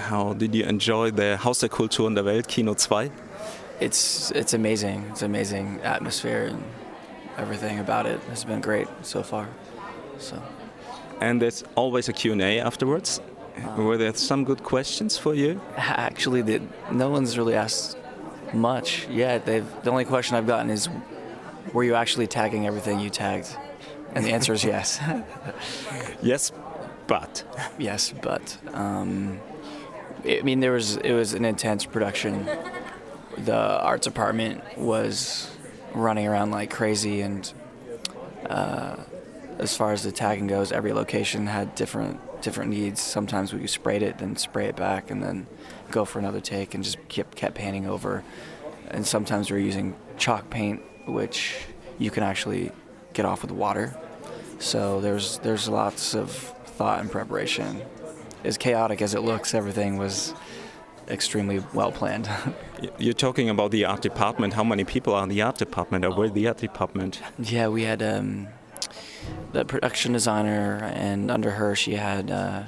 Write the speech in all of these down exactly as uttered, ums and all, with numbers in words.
how did you enjoy the Haus der Kulturen der Welt, Kino two? It's it's amazing. It's amazing atmosphere and everything about it has been great so far. So. And there's always a Q and A afterwards. Um, Were there some good questions for you? Actually, the, no one's really asked much yet. They've the only question I've gotten is, were you actually tagging everything you tagged? And the answer is yes. Yes, but. Yes, but. Um, I mean, there was it was an intense production. The art department was running around like crazy, and uh, as far as the tagging goes, every location had different different needs. Sometimes we sprayed it, then spray it back, and then go for another take, and just kept kept painting over. And sometimes we were using chalk paint, which you can actually get off with water. So there's there's lots of thought and preparation. As chaotic as it looks, everything was extremely well planned. You're talking about the art department. How many people are in the art department, or were the art department? Yeah, we had um, the production designer, and under her she had uh,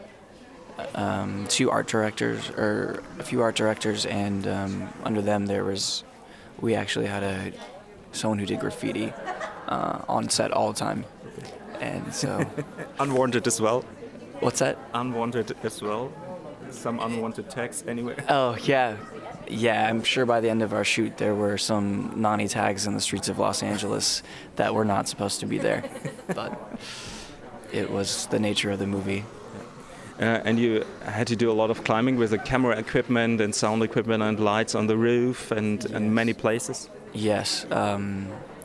um, two art directors, or a few art directors, and um, under them there was, we actually had a someone who did graffiti uh, on set all the time, and so unwanted as well. What's that? Unwanted as well. Some unwanted tags anyway. Oh, yeah. Yeah, I'm sure by the end of our shoot there were some Nani tags in the streets of Los Angeles that were not supposed to be there. But it was the nature of the movie. Uh, and you had to do a lot of climbing with the camera equipment and sound equipment and lights on the roof and, yes. and many places? Yes. Um,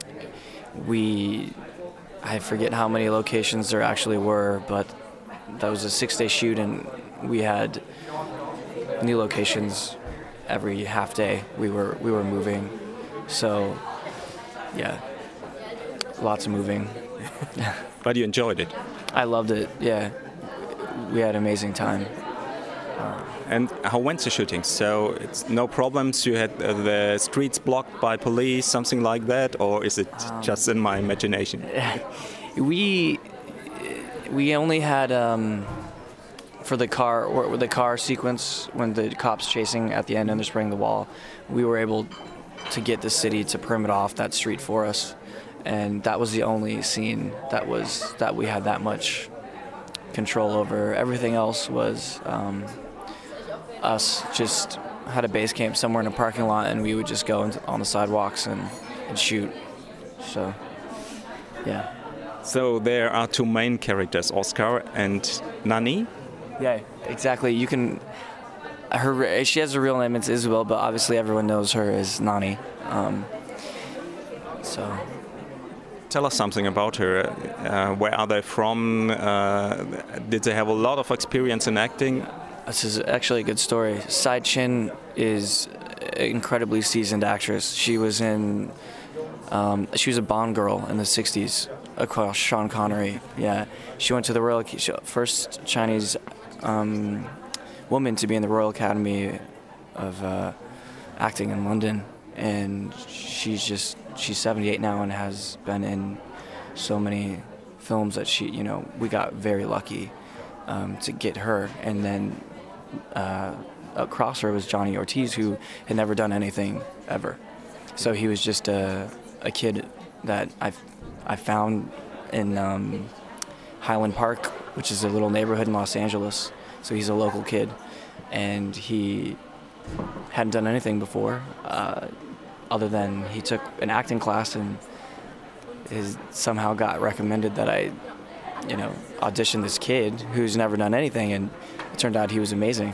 we... I forget how many locations there actually were, but that was a six-day shoot, and we had new locations every half day. We were we were moving, so yeah, lots of moving. But you enjoyed it. I loved it. Yeah, we had an amazing time. Uh, and how went the shooting? So it's no problems. You had uh, the streets blocked by police, something like that, or is it um, just in my imagination? We we only had. Um, For the car, or the car sequence, when the cops chasing at the end and they're spraying the wall, we were able to get the city to permit off that street for us, and that was the only scene that was that we had that much control over. Everything else was um, us just had a base camp somewhere in a parking lot, and we would just go into, on the sidewalks and, and shoot. So, yeah. So there are two main characters, Oscar and Nani. Yeah, exactly. You can. Her. She has a real name. It's Isabel, but obviously everyone knows her as Nani. Um, so. Tell us something about her. Uh, where are they from? Uh, did they have a lot of experience in acting? This is actually a good story. Sai Chin is an incredibly seasoned actress. She was in. Um, she was a Bond girl in the sixties. Across Sean Connery. Yeah, she went to the Royal first Chinese um, woman to be in the Royal Academy of uh, Acting in London, and she's just she's seventy-eight now and has been in so many films that she you know we got very lucky um, to get her. And then uh, across her was Johnny Ortiz, who had never done anything ever, so he was just a a kid that I've. I found in um, Highland Park, which is a little neighborhood in Los Angeles. So he's a local kid, and he hadn't done anything before, uh, other than he took an acting class and his, somehow got recommended that I, you know, audition this kid who's never done anything, and it turned out he was amazing.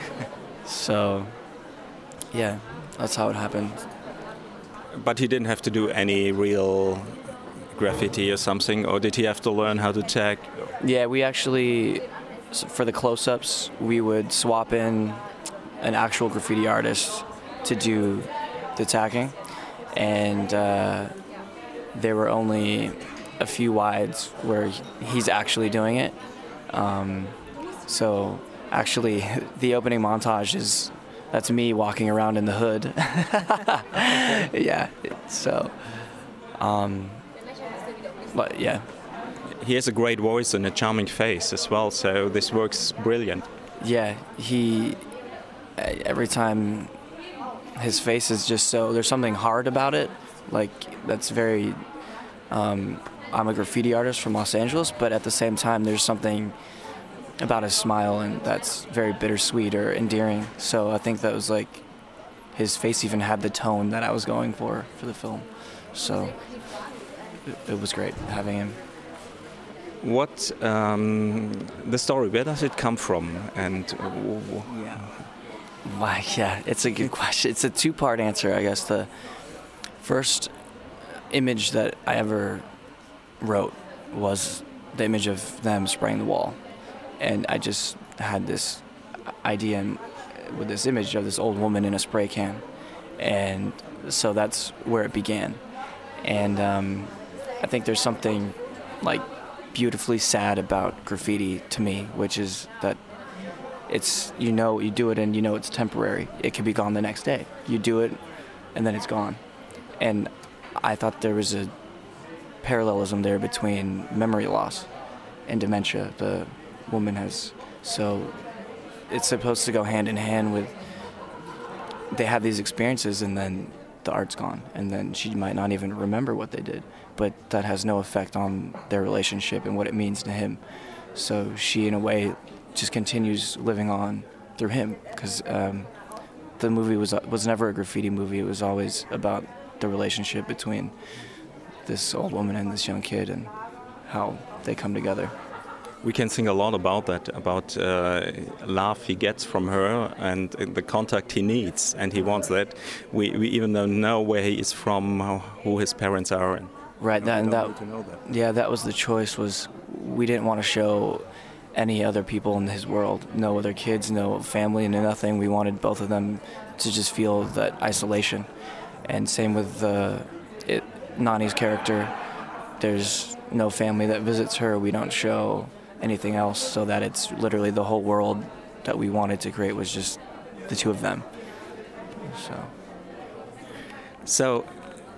So, yeah, that's how it happened. But he didn't have to do any real graffiti or something, or did he have to learn how to tag? Yeah, we actually, for the close-ups, we would swap in an actual graffiti artist to do the tagging, and uh, there were only a few wides where he's actually doing it. Um, so actually, the opening montage is that's me walking around in the hood. Yeah, so. Um, But yeah, he has a great voice and a charming face as well, so this works brilliant. Yeah, he, every time his face is just so, there's something hard about it. Like, that's very, um, I'm a graffiti artist from Los Angeles, but at the same time, there's something about his smile and that's very bittersweet or endearing. So I think that was like, his face even had the tone that I was going for for the film. So it, it was great having him. What um, the story? Where does it come from? And yeah, why? Yeah, it's a good question. It's a two-part answer, I guess. The first image that I ever wrote was the image of them spraying the wall, and I just had this idea in, with this image of this old woman in a spray can, and so that's where it began. And um, I think there's something like beautifully sad about graffiti to me, which is that it's, you know, you do it and you know it's temporary. It could be gone the next day. You do it and then it's gone. And I thought there was a parallelism there between memory loss and dementia the woman has. So it's supposed to go hand in hand with, they have these experiences and then the art's gone, and then she might not even remember what they did, but that has no effect on their relationship and what it means to him. So she, in a way, just continues living on through him, because um, the movie was was never a graffiti movie. It was always about the relationship between this old woman and this young kid and how they come together. We can sing a lot about that, about uh, love he gets from her and the contact he needs, and he wants that. We we even don't know where he is from, who his parents are. And right, that and that, to know that. Yeah, that was the choice. Was we didn't want to show any other people in his world, no other kids, no family, no nothing. We wanted both of them to just feel that isolation. And same with uh, it, Nani's character. There's no family that visits her. We don't show anything else, so that it's literally the whole world that we wanted to create was just the two of them. So, so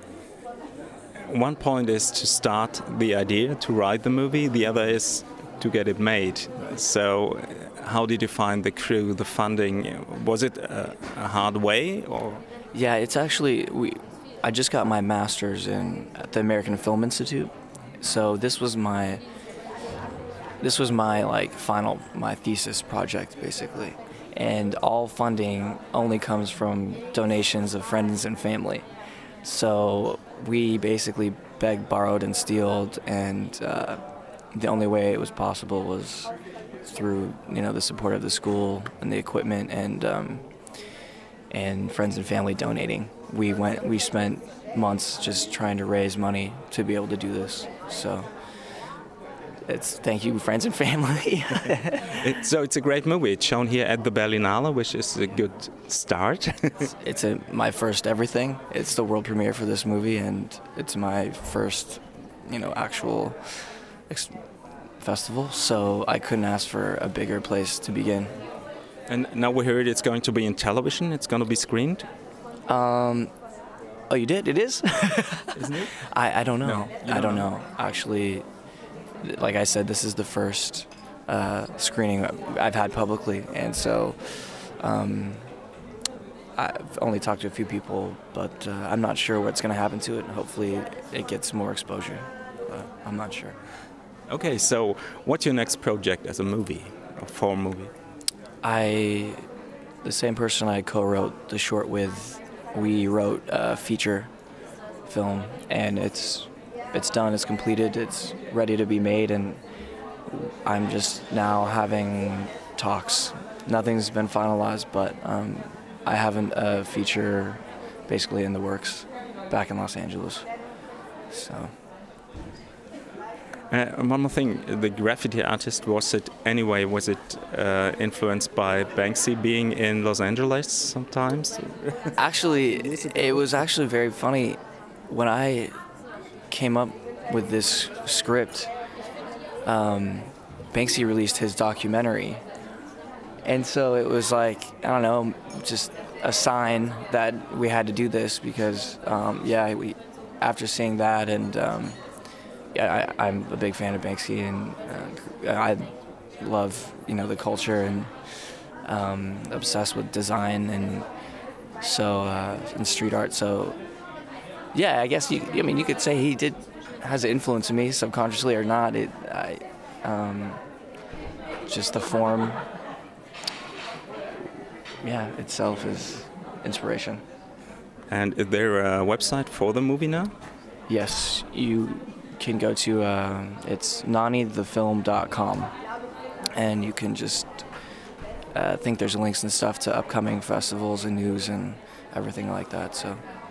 one point is to start the idea to write the movie. The other is to get it made. So, how did you find the crew, the funding? Was it a, a hard way, or? Yeah, it's actually we. I just got my master's in at the American Film Institute, so this was my. This was my like final, my thesis project basically, and all funding only comes from donations of friends and family. So we basically begged, borrowed, and stealed, and uh, the only way it was possible was through you know the support of the school and the equipment and um, and friends and family donating. We went, we spent months just trying to raise money to be able to do this. So. It's thank you, friends and family. it, so it's a great movie. It's shown here at the Berlinale, which is a good start. it's it's a, my first everything. It's the world premiere for this movie, and it's my first, you know, actual ex- festival. So I couldn't ask for a bigger place to begin. And now we heard it's going to be in television. It's going to be screened. Um, oh, you did? It is? Isn't it? I, I don't know. No, I don't, don't know. know. Actually. Like I said, this is the first uh, screening I've had publicly, and so um, I've only talked to a few people, but uh, I'm not sure what's going to happen to it. Hopefully it gets more exposure, but I'm not sure. Okay, so what's your next project as a movie, or for a movie? I, the same person I co-wrote the short with, we wrote a feature film, and it's It's done, it's completed, it's ready to be made, and I'm just now having talks. Nothing's been finalized, but um, I have a feature basically in the works back in Los Angeles. So. Uh, one more thing, the graffiti artist, was it anyway, was it uh, influenced by Banksy being in Los Angeles sometimes? Actually, it was actually very funny. When I came up with this script, um, Banksy released his documentary, and so it was like, I don't know, just a sign that we had to do this because um, yeah we after seeing that, and um, yeah I, I'm a big fan of Banksy, and uh, I love you know the culture, and um, obsessed with design and so uh, and street art. So yeah, I guess you. I mean, you could say he did has an influence on me subconsciously or not. It, I, um, just the form, yeah, itself is inspiration. And is there a website for the movie now? Yes, you can go to uh, it's nani the film dot com, and you can just uh, I think there's links and stuff to upcoming festivals and news and everything like that. So.